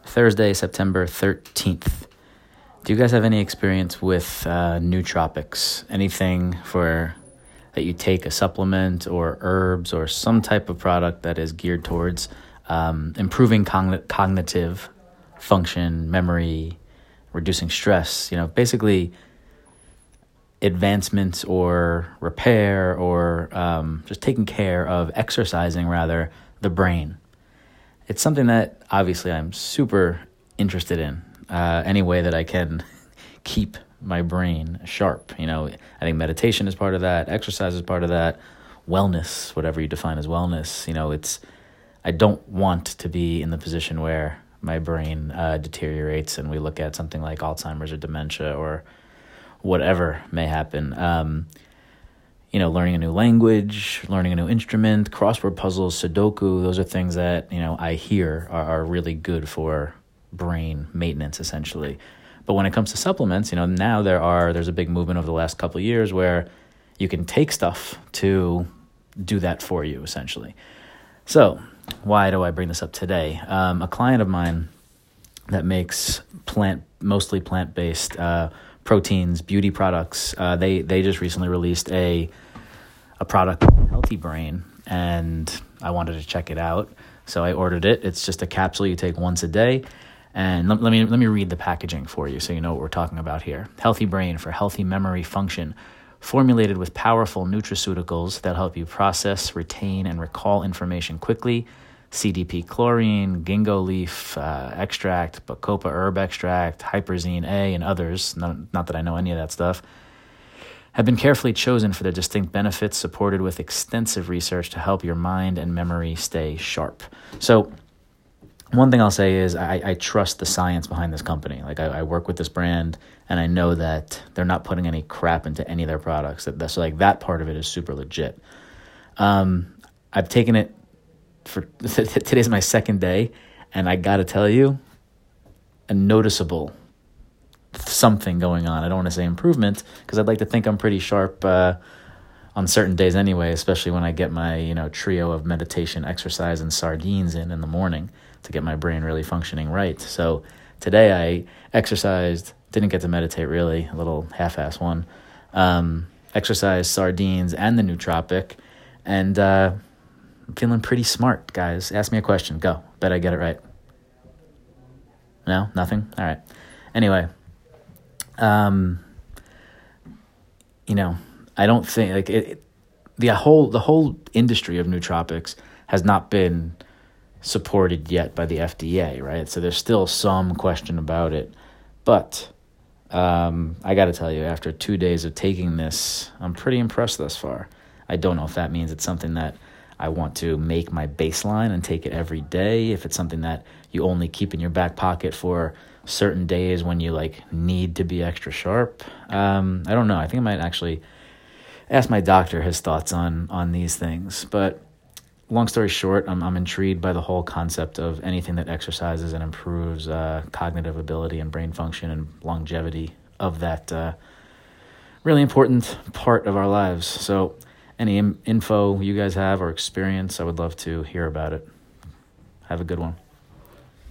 Thursday, September 13th. Do you guys have any experience with nootropics? Anything that you take, a supplement or herbs or some type of product that is geared towards improving cognitive function, memory, reducing stress, basically advancement or repair or just taking care of, exercising rather, the brain. It's something that obviously I'm super interested in, any way that I can keep my brain sharp. I think meditation is part of that, exercise is part of that, wellness, whatever you define as wellness. I don't want to be in the position where my brain deteriorates and we look at something like Alzheimer's or dementia or whatever may happen. Learning a new language, learning a new instrument, crossword puzzles, Sudoku, those are things that, I hear are really good for brain maintenance, essentially. But when it comes to supplements, now there's a big movement over the last couple of years where you can take stuff to do that for you, essentially. So why do I bring this up today? A client of mine that makes mostly plant-based proteins, beauty products, they just recently released a product called Healthy Brain, and I wanted to check it out. So I ordered it. It's just a capsule you take once a day. And let me read the packaging for you so you know what we're talking about here. Healthy Brain for healthy memory function. Formulated with powerful nutraceuticals that help you process, retain, and recall information quickly. CDP chlorine, ginkgo leaf extract, bacopa herb extract, hyperzine A, and others, not that I know any of that stuff, have been carefully chosen for their distinct benefits, supported with extensive research to help your mind and memory stay sharp. So one thing I'll say is I trust the science behind this company. Like I work with this brand, and I know that they're not putting any crap into any of their products. So like that part of it is super legit. I've taken it for today's my second day, and I got to tell you, a noticeable something going on. I don't want to say improvement because I'd like to think I'm pretty sharp on certain days anyway, especially when I get my trio of meditation, exercise, and sardines in the morning to get my brain really functioning right. So today I exercised, didn't get to meditate really, a little half-ass one. Exercise, sardines, and the nootropic, and I'm feeling pretty smart, guys. Ask me a question. Go. Bet I get it right. No? Nothing? All right. Anyway, I don't think the whole industry of nootropics has not been supported yet by the FDA, right? So there's still some question about it. But I got to tell you, after 2 days of taking this, I'm pretty impressed thus far. I don't know if that means it's something that I want to make my baseline and take it every day, if it's something that you only keep in your back pocket for certain days when you need to be extra sharp. I don't know. I think I might actually ask my doctor his thoughts on these things. But long story short, I'm intrigued by the whole concept of anything that exercises and improves cognitive ability and brain function and longevity of that really important part of our lives. So any info you guys have or experience, I would love to hear about it. Have a good one.